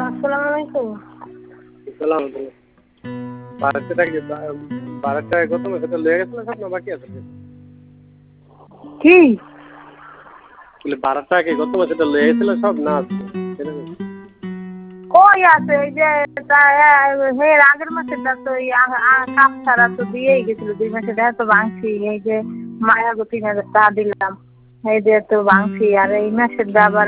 আসসালামু আলাইকুম। সালাম বাড়িতে কি বাড়িতে কত সেটা লেগে গেছিল সব না বাকি আছে? কি বলে 12 টাকা কি গত মাসে লেগে গেছিল সব না আছে? কই আছে? এই যে এর আগের মাসেরটা তো কাপ ছাড়া তো দিয়েই গেছিল, 2 মাসে দেখা তো ভাঙছি। এই যে মায়া গো 3,000 টাকা দিলাম, এই যে তো ভাঙছি। আর এই মাসের আবার